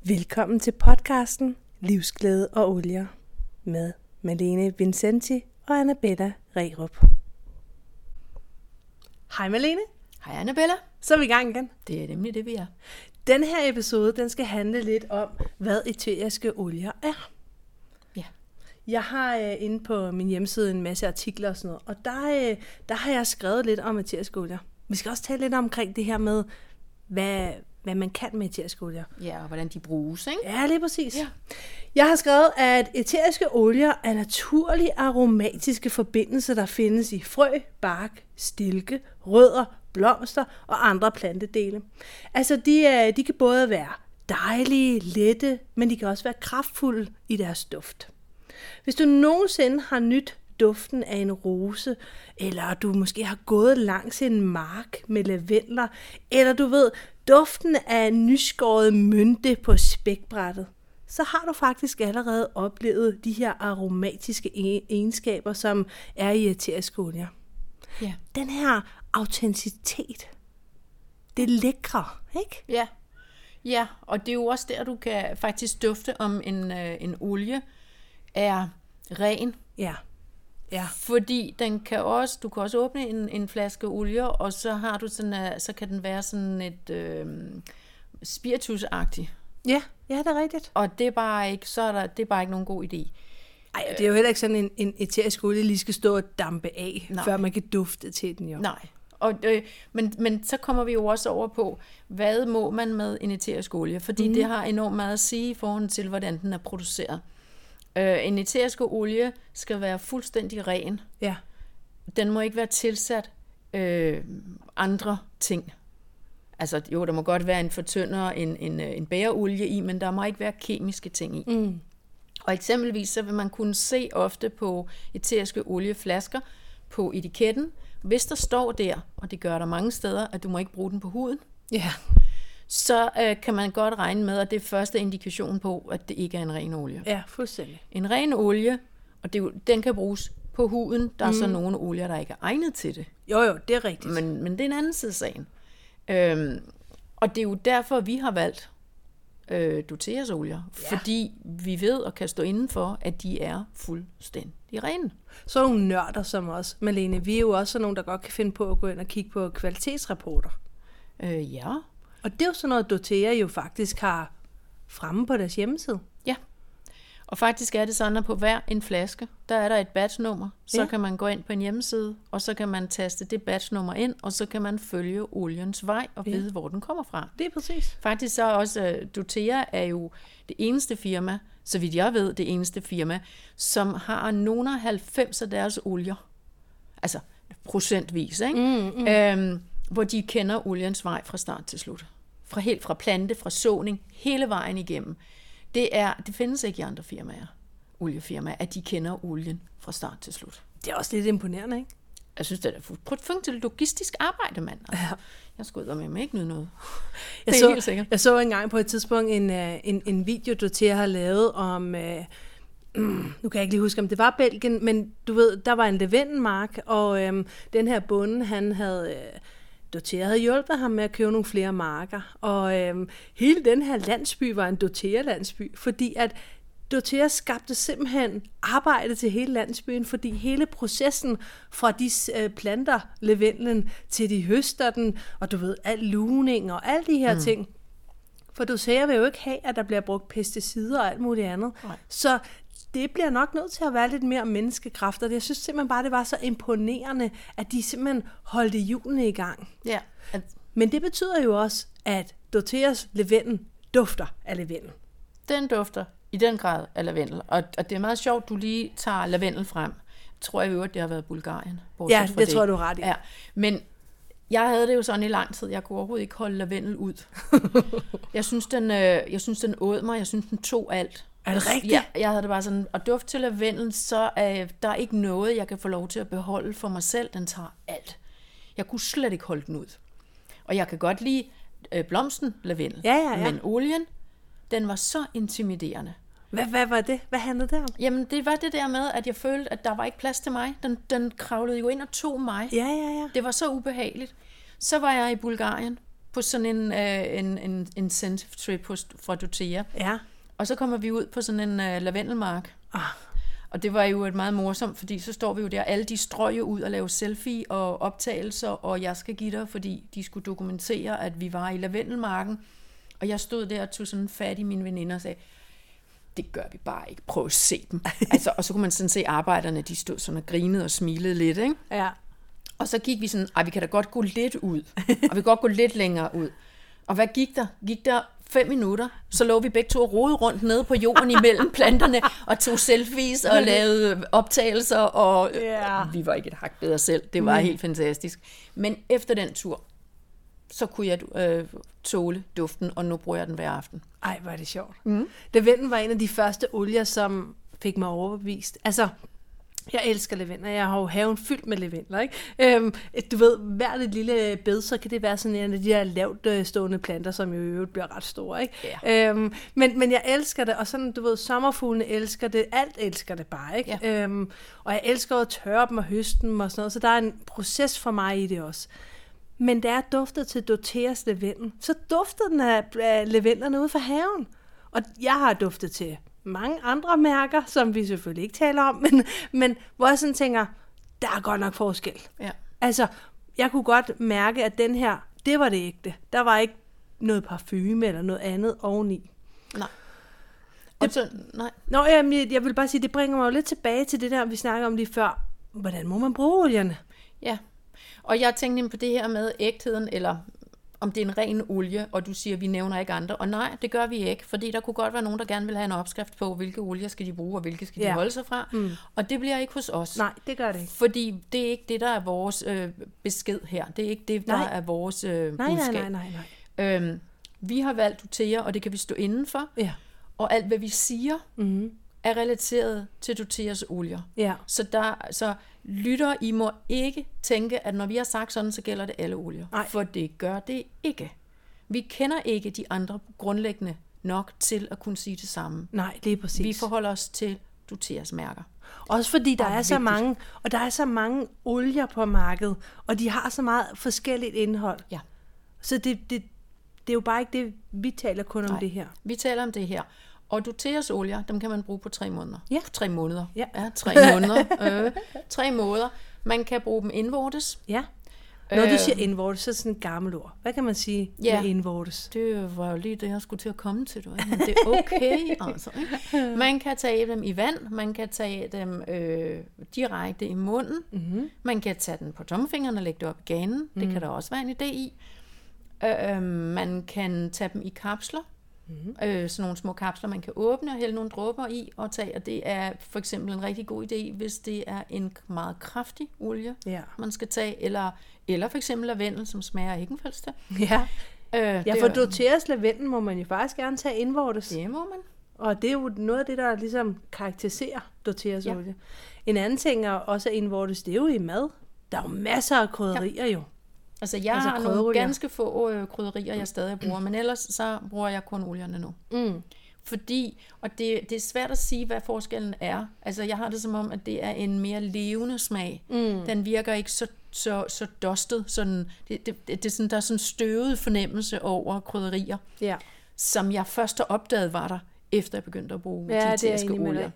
Velkommen til podcasten Livsglæde og Olier med Malene Vincenti og Annabella Rerup. Hej Malene. Hej Annabella. Så er vi i gang igen. Det er nemlig det, vi er. Den her episode, den skal handle lidt om, hvad æteriske olier er. Ja. Jeg har inde på min hjemmeside en masse artikler og sådan noget, og der har jeg skrevet lidt om æteriske olier. Vi skal også tale lidt omkring det her med, hvad man kan med æteriske olier. Ja, og hvordan de bruges, ikke? Ja, lige præcis. Ja. Jeg har skrevet, at æteriske olier er naturlige aromatiske forbindelser, der findes i frø, bark, stilke, rødder, blomster og andre plantedele. Altså, de kan både være dejlige, lette, men de kan også være kraftfulde i deres duft. Hvis du nogensinde har nydt duften af en rose, eller du måske har gået langs en mark med lavendler, eller du ved, duften af nyskåret mynte på spækbrættet, så har du faktisk allerede oplevet de her aromatiske egenskaber, som er i æteriske olier. Ja. Den her autenticitet, det er lækre, ikke? Ja. Ja, og det er jo også der, du kan faktisk dufte om en olie er ren. Ja. Ja. Fordi du kan også åbne en flaske olie, og så har du så kan den være sådan et spiritusagtigt. Ja, det er rigtigt. Og det er bare ikke, det er bare ikke nogen god idé. Ej, det er jo heller ikke sådan en æterisk olie, lige skal stå og dampe af, før man kan dufte til den jo. Nej. Men så kommer vi jo også over på, hvad må man med en æterisk olie? Fordi det har enormt meget at sige i forhold til, hvordan den er produceret. En æterisk olie skal være fuldstændig ren. Ja. Den må ikke være tilsat andre ting. Altså jo, der må godt være en fortynder, en bæreolie i, men der må ikke være kemiske ting i. Mm. Og eksempelvis så vil man kunne se ofte på æteriske olieflasker på etiketten, hvis der står der, og det gør der mange steder, at du må ikke bruge den på huden. Ja. Så kan man godt regne med, at det er første indikation på, at det ikke er en ren olie. Ja, fuldstændig. En ren olie, og den kan bruges på huden. Der er så nogle olier, der ikke er egnet til det. Jo, det er rigtigt. Men det er en anden side af sagen. Og det er jo derfor, vi har valgt doTERRAs olier. Ja. Fordi vi ved og kan stå inden for, at de er fuldstændig rene. Så er nogle nørder som os, Malene. Vi er jo også nogle, der godt kan finde på at gå ind og kigge på kvalitetsrapporter. Ja. Og det er jo sådan noget, doTERRA jo faktisk har fremme på deres hjemmeside. Ja. Og faktisk er det sådan, at på hver en flaske, der er der et batchnummer. Så kan man gå ind på en hjemmeside, og så kan man taste det batchnummer ind, og så kan man følge oliens vej og vide, hvor den kommer fra. Det er præcis. Faktisk så også, doTERRA er jo det eneste firma, så vidt jeg ved, det eneste firma, som har nogle 90 af deres olier, altså procentvis, ikke? Hvor de kender oliens vej fra start til slut. Helt fra plante, fra såning, hele vejen igennem. Det findes ikke i andre oliefirmaer, at de kender olien fra start til slut. Det er også lidt imponerende, ikke? Jeg synes, det er prøv til logistisk arbejde, mand. Altså, ja. Jeg skulle ud med ikke nyde noget. Det er helt sikkert. Jeg så engang på et tidspunkt en video, doTERRA har lavet om... nu kan jeg ikke lige huske, om det var Belgien, men du ved, der var en lavendelmark, og den her bonde, han havde... doTERRA havde hjulpet ham med at købe nogle flere marker, og hele den her landsby var en doTERRA-landsby, fordi at doTERRA skabte simpelthen arbejde til hele landsbyen, fordi hele processen fra de planter lavendlen til de høster den, og du ved, al lugning og alle de her ting. For doTERRA vil jo ikke have, at der bliver brugt pesticider og alt muligt andet. Nej. Så det bliver nok nødt til at være lidt mere menneskekræfter. Jeg synes simpelthen bare, det var så imponerende, at de simpelthen holdte hjulene i gang. Ja. Men det betyder jo også, at doTERRAs lavendel dufter af lavendel. Den dufter i den grad af lavendel. Og det er meget sjovt, du lige tager lavendel frem. Jeg tror i øvrigt, det har været Bulgarien. Ja, det tror du ret i. Ja. Men jeg havde det jo sådan i lang tid. Jeg kunne overhovedet ikke holde lavendel ud. Jeg synes, den åd mig. Jeg synes, den tog alt. Er det rigtigt? Ja, jeg havde det bare sådan, at duft til lavendel, så der er ikke noget, jeg kan få lov til at beholde for mig selv. Den tager alt. Jeg kunne slet ikke holde den ud. Og jeg kan godt lide blomsten lavendel. Ja. Men olien, den var så intimiderende. Hvad var det? Hvad handlede det om? Jamen, det var det der med, at jeg følte, at der var ikke plads til mig. Den kravlede jo ind og tog mig. Ja. Det var så ubehageligt. Så var jeg i Bulgarien, på sådan en incentive trip fra Doterra. Ja. Og så kommer vi ud på sådan en lavendelmark. Og det var jo et meget morsomt, fordi så står vi jo der, alle de strøg ud og lave selfie og optagelser, og jeg skal give dig, fordi de skulle dokumentere, at vi var i lavendelmarken. Og jeg stod der og tog sådan fat i mine veninder og sagde, det gør vi bare ikke, prøv at se dem. Altså, og så kunne man sådan se arbejderne, de stod sådan og grinede og smilede lidt, ikke? Ja. Og så gik vi sådan, vi kan da godt gå lidt ud, og vi kan godt gå lidt længere ud. Og hvad gik der? Gik der 5 minutter, så lå vi begge to og rode rundt nede på jorden imellem planterne, og tog selfies og lavede optagelser, og vi var ikke et hak bedre selv. Det var helt fantastisk. Men efter den tur, så kunne jeg tåle duften, og nu bruger jeg den hver aften. Ej, hvor er det sjovt. Lavendel var en af de første olier, som fik mig overbevist. Altså, jeg elsker lavendel. Jeg har jo haven fyldt med lavendler, ikke? Du ved, hvert et lille bed, så kan det være sådan en af de her lavt stående planter, som jo i øvrigt bliver ret store, ikke? Ja. Men jeg elsker det, og sådan, du ved, sommerfuglene elsker det. Alt elsker det bare, ikke? Ja. Og jeg elsker at tørre dem og høste dem og sådan noget, så der er en proces for mig i det også. Men da jeg duftede til Doterras lavendel, så duftede den af lavendlerne ude fra haven. Og jeg har duftet til mange andre mærker, som vi selvfølgelig ikke taler om, men hvor jeg sådan tænker, der er godt nok forskel. Ja. Altså, jeg kunne godt mærke, at den her, det var det ægte. Der var ikke noget parfume eller noget andet oveni. Nej. Nej. Nå, jeg vil bare sige, det bringer mig jo lidt tilbage til det der, vi snakkede om lige før. Hvordan må man bruge olierne? Ja, og jeg tænkte på det her med ægtheden, eller om det er en ren olie, og du siger, at vi nævner ikke andre. Og nej, det gør vi ikke, fordi der kunne godt være nogen, der gerne vil have en opskrift på, hvilke olier skal de bruge, og hvilke skal de holde sig fra. Og det bliver ikke hos os. Nej, det gør det ikke. Fordi det er ikke det, der er vores besked her. Det er ikke det, der er vores budskab. Nej. Vi har valgt Doterra, og det kan vi stå inden for. Ja. Og alt, hvad vi siger, er relateret til Doterras olier. Ja. Så lytter, I må ikke tænke, at når vi har sagt sådan, så gælder det alle olier. Nej. For det gør det ikke. Vi kender ikke de andre grundlæggende nok til at kunne sige det samme. Nej, lige præcis. Vi forholder os til Doterras mærker. Også fordi der er så mange, og der er så mange olier på markedet, og de har så meget forskelligt indhold. Ja. Så det er jo bare ikke det, vi taler kun om det her. Vi taler om det her. Og Doterras olier, dem kan man bruge på 3 måneder. Ja. 3 måneder. Ja. 3 måneder. 3 måneder. Man kan bruge dem indvortes. Ja. Når du siger indvortes, så er det sådan et gammelt ord. Hvad kan man sige med indvortes? Det var jo lige det, jeg skulle til at komme til. Men det er okay. Altså, ikke? Man kan tage dem i vand. Man kan tage dem direkte i munden. Mm-hmm. Man kan tage den på tommelfingeren og lægge det op i ganen. Det kan der også være en idé i. Man kan tage dem i kapsler. Sådan nogle små kapsler, man kan åbne og hælde nogle dråber i og tage, og det er for eksempel en rigtig god idé, hvis det er en meget kraftig olie, man skal tage, eller for eksempel lavendel, som smager af hækkenfeldste. Ja, for Doterras lavendel må man jo faktisk gerne tage indvortes. Det må man. Og det er jo noget af det, der ligesom karakteriserer Doterras olie. En anden ting er også indvortes, det er jo i mad. Der er jo masser af krydderier jo. Altså, jeg har nogle ganske få krydderier, jeg stadig bruger, men ellers så bruger jeg kun olierne nu. Fordi, og det er svært at sige, hvad forskellen er. Altså, jeg har det som om, at det er en mere levende smag. Den virker ikke så dustet. Sådan, det er sådan, der er sådan en støvet fornemmelse over krydderier, som jeg først har opdaget var der, efter jeg begyndte at bruge dietetiske olier.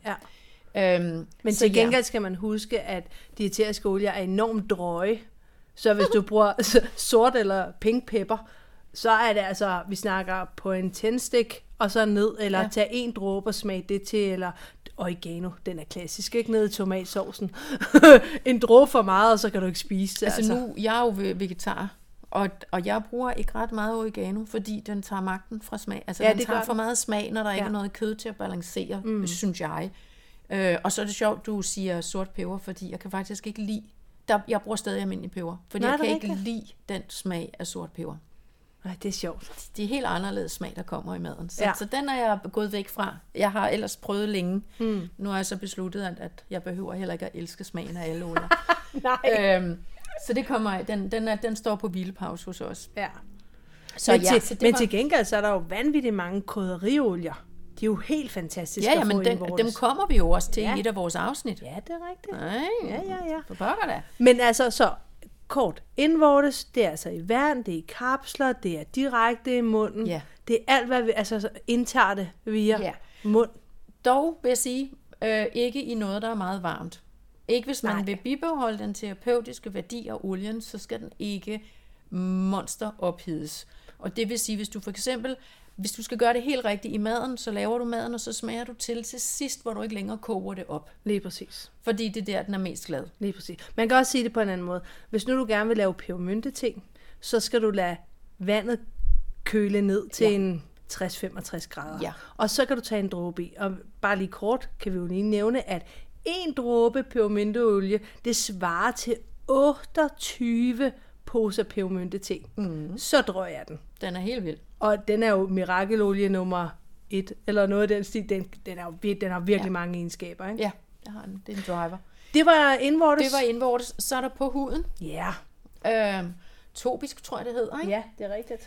Men til gengæld skal man huske, at dietetiske olier er enormt drøje. Så hvis du bruger sort eller pink pepper, så er det altså, vi snakker på en tændstik, og så ned, eller tage 1 dråbe og smag det til, eller oregano, den er klassisk, ikke? Ned i tomatsaucen. En dråbe for meget, og så kan du ikke spise det. Altså nu, jeg er jo vegetar, og jeg bruger ikke ret meget oregano, fordi den tager magten fra smag. Altså den tager for meget smag, når der ikke er noget kød til at balancere, synes jeg. Og så er det sjovt, du siger sort peber, fordi jeg kan faktisk ikke lide, jeg bruger stadig almindelig peber, fordi jeg kan ikke lide den smag af sort peber. Nej, det er sjovt. Det er helt anderledes smag, der kommer i maden. Så den er jeg gået væk fra. Jeg har ellers prøvet længe. Nu har jeg så besluttet, at jeg behøver heller ikke at elske smagen af alle olier. Nej. Så det kommer, den står på hvilepause hos os. Ja. Men til gengæld så er der jo vanvittigt mange krydderiolier. De er jo helt fantastiske at få dem kommer vi jo også til i et af vores afsnit. Ja, det er rigtigt. Nej, ja. for pokker da. Men altså, så kort. Indvortes, det er altså i vand, det er i kapsler, det er direkte i munden. Ja. Det er alt, hvad vi indtager det via mund. Dog vil jeg sige, ikke i noget, der er meget varmt. Ikke hvis man vil bibeholde den terapeutiske værdi af olien, så skal den ikke monster ophedes. Og det vil sige, hvis du for eksempel, hvis du skal gøre det helt rigtigt i maden, så laver du maden, og så smager du til sidst, hvor du ikke længere koger det op. Lige præcis. Fordi det er der, den er mest glad. Lige præcis. Man kan også sige det på en anden måde. Hvis nu du gerne vil lave pebermynte-te, så skal du lade vandet køle ned til en 60-65 grader. Ja. Og så kan du tage en dråbe i. Og bare lige kort kan vi jo lige nævne, at en dråbe pebermynteolie, det svarer til 28 poser pebermynte-te. Så drøjer jeg den. Den er helt vild. Og den er jo mirakelolie nummer 1, eller noget af den stil. Den har virkelig mange egenskaber, ikke? Ja, det har den. Det er en driver. Det var indvortes. Det var indvortes. Så er der på huden. Ja. Topisk, tror jeg, det hedder, ikke? Ja, det er rigtigt.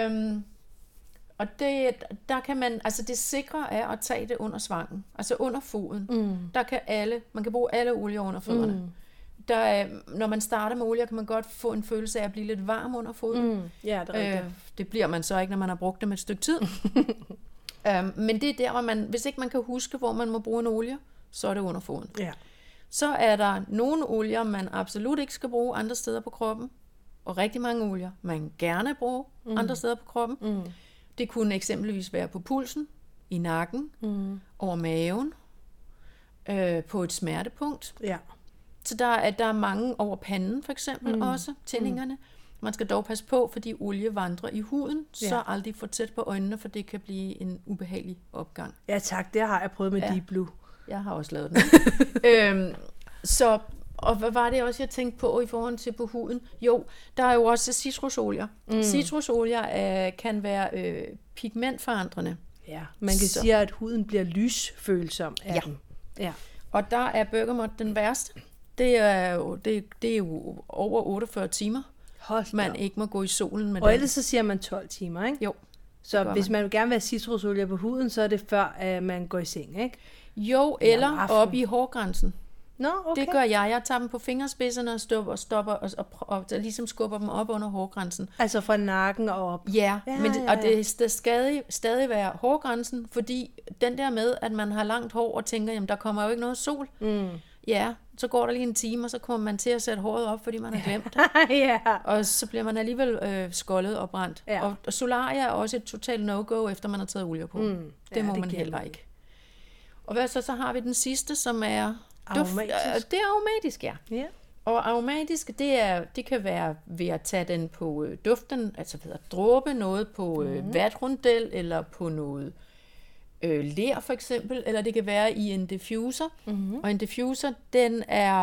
Og der kan man, altså det sikre er at tage det under svangen, altså under foden. Der kan man kan bruge alle olier under fødderne. Når man starter med olier, kan man godt få en følelse af at blive lidt varm under foden. Ja, det er rigtigt. Det bliver man så ikke, når man har brugt dem et stykke tid. Men det er der, hvor hvis ikke man kan huske, hvor man må bruge en olie, så er det under foden. Ja. Så er der nogle olier, man absolut ikke skal bruge andre steder på kroppen, og rigtig mange olier, man gerne bruge andre steder på kroppen. Det kunne eksempelvis være på pulsen, i nakken, over maven, på et smertepunkt. Ja. Så der er mange over panden for eksempel også, tændingerne. Man skal dog passe på, fordi olie vandrer i huden, så aldrig for tæt på øjnene, for det kan blive en ubehagelig opgang. Ja tak, det har jeg prøvet med Deep Blue. Jeg har også lavet den. Og hvad var det også, jeg tænkte på i forhold til på huden? Jo, der er jo også citrusolier. Citrusolier kan være pigmentforandrende. Ja, man kan sige, at huden bliver lysfølsom af den. Ja. Og der er bergamot den værste. Det er jo over 48 timer, man ikke må gå i solen med den. Og ellers så siger man 12 timer, ikke? Jo. Så hvis man vil gerne vil have citrusolie på huden, så er det før, at man går i seng, ikke? Jo, eller op i hårgrænsen. Nå, okay. Det gør jeg. Jeg tager dem på fingerspidserne og stopper og ligesom skubber dem op under hårgrænsen. Altså fra nakken og op? Ja, og det skal stadig være hårgrænsen, fordi den der med, at man har langt hår og tænker, jamen der kommer jo ikke noget sol. Ja, så går der lige en time, og så kommer man til at sætte håret op, fordi man har glemt det. Og så bliver man alligevel skoldet og brændt. Ja. Og solaria er også et totalt no-go, efter man har taget olie på. Det må man heller ikke. Og hvad så har vi den sidste, som er aromatisk. Det er aromatisk, ja. Og aromatisk, det kan være ved at tage den på duften, altså ved at dråbe noget på vatrundel, eller på noget ler for eksempel, eller det kan være i en diffuser. Og en diffuser, den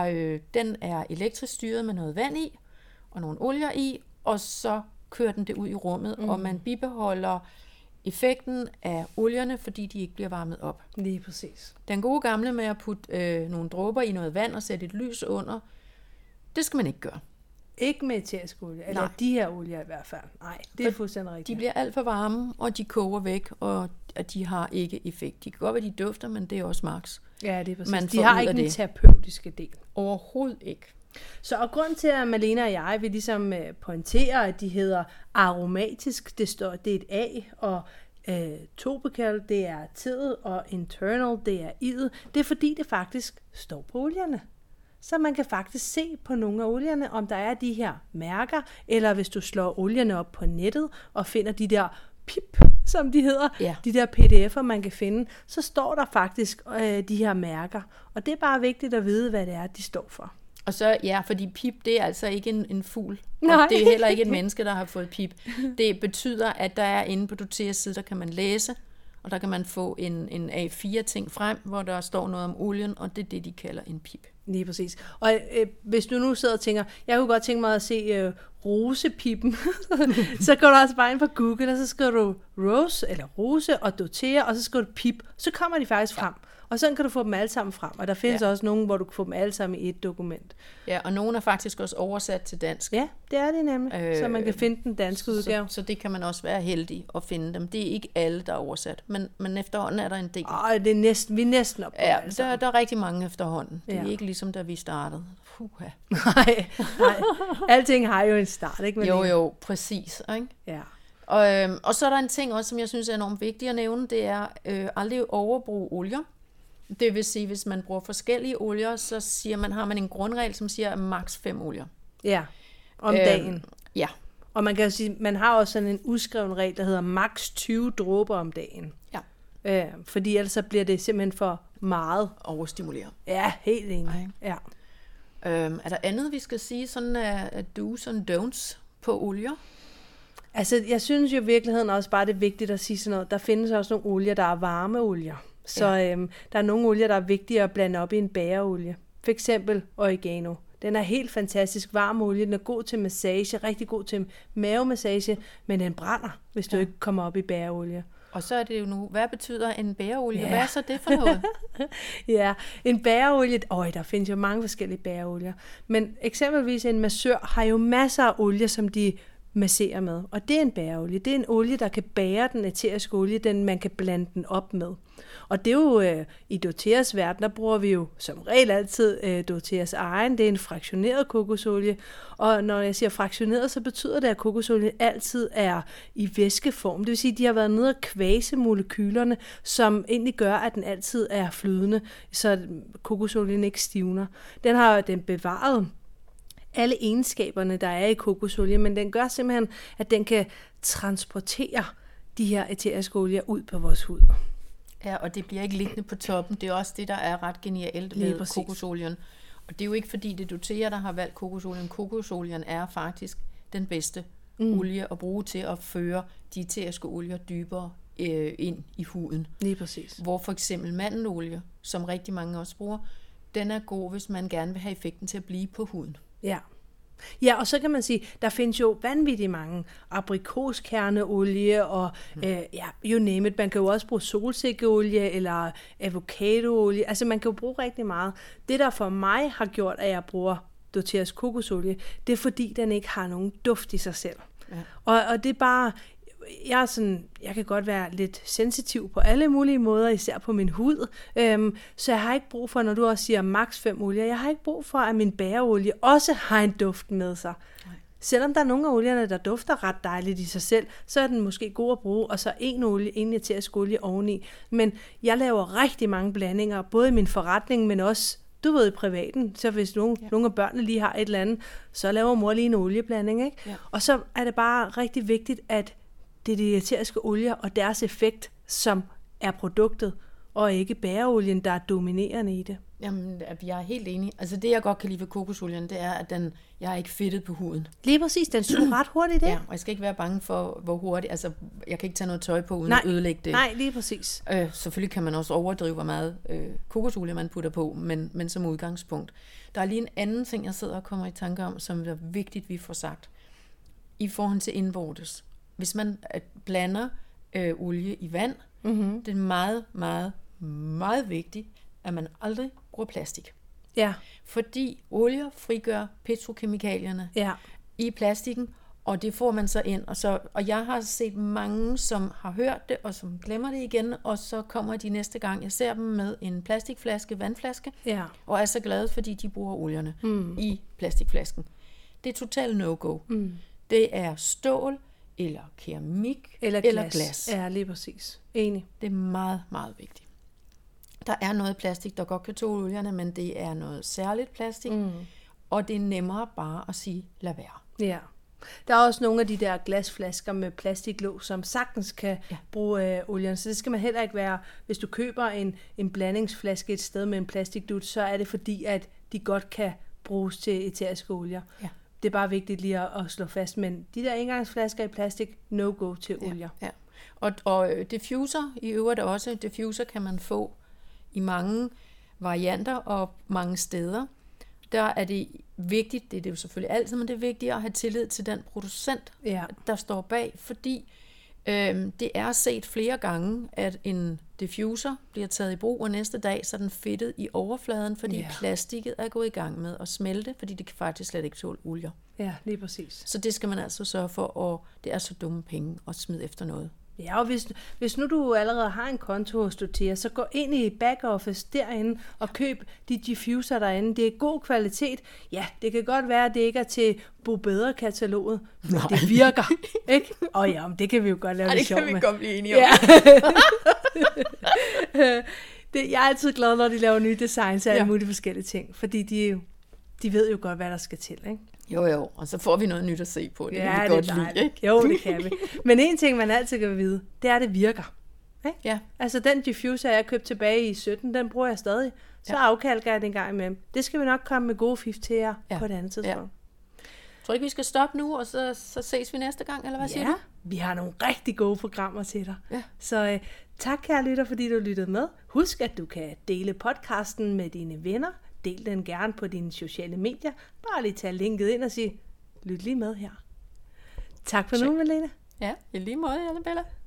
er elektrisk styret med noget vand i, og nogle olier i, og så kører den det ud i rummet, og man bibeholder effekten af olierne, fordi de ikke bliver varmet op. Lige præcis. Den gode gamle med at putte nogle dråber i noget vand og sætte et lys under, det skal man ikke gøre. Ikke med eterisk olie, eller de her olier i hvert fald. Nej, det er fuldstændig rigtigt. De bliver alt for varme, og de koger væk, og de har ikke effekt. De kan godt være, de dufter, men det er også max. Ja, det er præcis. De har ikke den terapeutiske del. Overhovedet ikke. Så og grund til, at Malene og jeg vil ligesom pointere, at de hedder aromatisk, det er et A, og topical, det er teet, og internal, det er iet. Det er fordi, det faktisk står på olierne. Så man kan faktisk se på nogle af olierne, om der er de her mærker, eller hvis du slår olierne op på nettet og finder de der pip, som de hedder, de der pdf'er, man kan finde, så står der faktisk de her mærker. Og det er bare vigtigt at vide, hvad det er, de står for. Og så, fordi pip, det er altså ikke en fugl. Og det er heller ikke et menneske, der har fået pip. Det betyder, at der er inde på doTERRAs side, der kan man læse, og der kan man få en A4-ting frem, hvor der står noget om olien, og det er det, de kalder en pip. Lige præcis. Og hvis du nu sidder og tænker, jeg kunne godt tænke mig at se rosepippen, så går du også bare ind på Google, og så skriver du rose og doTERRA, og så skriver du pip. Så kommer de faktisk frem. Og sådan kan du få dem alle sammen frem. Og der findes også nogen, hvor du kan få dem alle sammen i et dokument. Ja, og nogle er faktisk også oversat til dansk. Ja, det er det nemlig. Så man kan finde den danske udgave. Så det kan man også være heldig at finde dem. Det er ikke alle, der er oversat. Men efterhånden er der en del. Vi er næsten op på der er rigtig mange efterhånden. Det er ikke ligesom da vi startede. Nej. Alting har jo en start, ikke? Men Jo, præcis. Ikke? Ja. Og så er der en ting også, som jeg synes er enormt vigtigt at nævne, det er aldrig overbrug olier. Det vil sige, hvis man bruger forskellige olier, så siger man, har man en grundregel, som siger maks 5 olier. Ja, om dagen. Ja. Og man kan jo sige, man har også sådan en uskreven regel, der hedder maks 20 dråber om dagen. Ja. Fordi ellers så bliver det simpelthen for meget. Overstimulere. Ja, helt enig. Ja. Er der andet, vi skal sige, sådan af do's and don'ts på olier? Altså, jeg synes jo i virkeligheden også bare, det er vigtigt at sige sådan noget. Der findes også nogle olier, der er varmeolier. Så der er nogle olier, der er vigtige at blande op i en bagerolie. For eksempel oregano. Den er helt fantastisk varm olie. Den er god til massage, rigtig god til mavemassage, men den brænder, hvis du ikke kommer op i bagerolie. Og så er det jo nu, hvad betyder en bagerolie? Ja. Hvad er så det for noget? Ja, en bagerolie, der findes jo mange forskellige bageolier. Men eksempelvis en massør har jo masser af olie, som de masserer med. Og det er en bageolie. Det er en olie, der kan bære den æteriske olie, man kan blande den op med. Og det er jo i doTERRAs verden, der bruger vi jo som regel altid doTERRAs egen. Det er en fraktioneret kokosolie. Og når jeg siger fraktioneret, så betyder det, at kokosolie altid er i væskeform. Det vil sige, at de har været nede og kvase molekylerne, som egentlig gør, at den altid er flydende, så kokosolien ikke stivner. Den har den bevaret alle egenskaberne, der er i kokosolie, men den gør simpelthen, at den kan transportere de her æteriske olier ud på vores hud. Ja, og det bliver ikke liggende på toppen. Det er også det, der er ret genialt ved kokosolien. Og det er jo ikke fordi, det er doTERRA, der har valgt kokosolien. Kokosolien er faktisk den bedste olie at bruge til at føre de æteriske olier dybere ind i huden. Lige præcis. Hvor for eksempel mandelolie, som rigtig mange også bruger, den er god, hvis man gerne vil have effekten til at blive på huden. Ja. Ja, og så kan man sige, der findes jo vanvittigt mange aprikoskerneolie og you name it. Man kan jo også bruge solsikkeolie eller avocadoolie. Altså man kan jo bruge rigtig meget. Det der for mig har gjort, at jeg bruger doTERRAs kokosolie, det er fordi den ikke har nogen duft i sig selv. Ja. Og det er bare, jeg kan godt være lidt sensitiv på alle mulige måder, især på min hud. Så jeg har ikke brug for, når du også siger maks 5 olier, jeg har ikke brug for, at min bagerolie også har en duft med sig. Nej. Selvom der er nogle af olierne, der dufter ret dejligt i sig selv, så er den måske god at bruge, og så en æterisk olie oveni. Men jeg laver rigtig mange blandinger, både i min forretning, men også i privaten. Så hvis nogle af børnene lige har et eller andet, så laver mor lige en olieblanding. Ikke? Ja. Og så er det bare rigtig vigtigt, at det er de æteriske olier og deres effekt, som er produktet, og ikke bageolien, der er dominerende i det. Jamen, jeg er helt enig. Altså det, jeg godt kan lide ved kokosolien, det er, at jeg er ikke fedtet på huden. Lige præcis, den suger ret hurtigt, det. Ja, og jeg skal ikke være bange for, hvor hurtigt. Altså, jeg kan ikke tage noget tøj på, uden at ødelægge det. Nej, lige præcis. Selvfølgelig kan man også overdrive, hvor meget kokosolie man putter på, men som udgangspunkt. Der er lige en anden ting, jeg sidder og kommer i tanke om, som er vigtigt, vi får sagt. I forhold til indvortes. Hvis man blander olie i vand, det er meget, meget, meget vigtigt, at man aldrig bruger plastik. Ja. Fordi olier frigør petrokemikalierne i plastikken, og det får man så ind. Og jeg har set mange, som har hørt det, og som glemmer det igen, og så kommer de næste gang. Jeg ser dem med en plastikflaske, vandflaske, og er så glade, fordi de bruger olierne i plastikflasken. Det er total no-go. Det er stål, eller keramik, eller glas. Ja, lige præcis. Enig. Det er meget, meget vigtigt. Der er noget plastik, der godt kan tåle olierne, men det er noget særligt plastik, og det er nemmere bare at sige, lad være. Ja. Der er også nogle af de der glasflasker med plastiklåg, som sagtens kan bruge olien, så det skal man heller ikke være. Hvis du køber en blandingsflaske et sted med en plastikdut, så er det fordi, at de godt kan bruges til æteriske olier. Ja. Det er bare vigtigt lige at slå fast, men de der engangsflasker i plastik, no go til olier. Ja. Og diffuser i øvrigt også. Diffuser kan man få i mange varianter og mange steder. Der er det vigtigt, det er det jo selvfølgelig altid, men det er vigtigt at have tillid til den producent, der står bag, fordi det er set flere gange, at en diffuser bliver taget i brug, og næste dag så er den fedtet i overfladen, fordi plastikket er gået i gang med at smelte, fordi det kan faktisk slet ikke tåle olier. Ja, lige præcis. Så det skal man altså sørge for, og det er så dumme penge at smide efter noget, Ja, og hvis nu du allerede har en konto hos Doterra, så gå ind i backoffice derinde og køb de diffuser derinde. Det er god kvalitet. Ja, det kan godt være, at det ikke er til Bo Bedre-kataloget, men det virker, ikke? Og ja, det kan vi jo godt lave lidt sjov med. Det kan vi godt blive enige om. Ja. Jeg er altid glad, når de laver nye designs af alle mulige forskellige ting, fordi de ved jo godt, hvad der skal til, ikke? Jo, og så får vi noget nyt at se på. Det kan vi godt lide, ikke? Jo, det kan vi. Men en ting, man altid kan vide, det er, at det virker. Ikke? Ja. Altså den diffuser, jeg købte tilbage i 17, den bruger jeg stadig. Så afkalker jeg den en gang imellem. Det skal vi nok komme med gode fif til jer på et andet tidspunkt. Ja. Tror ikke, vi skal stoppe nu, og så ses vi næste gang, eller hvad siger du? Vi har nogle rigtig gode programmer til dig. Ja. Så tak, kære lytter, fordi du lyttede med. Husk, at du kan dele podcasten med dine venner. Del den gerne på dine sociale medier. Bare lige tage linket ind og sige, lyt lige med her. Tak for nu, Malene. Ja, i lige måde, Annabella.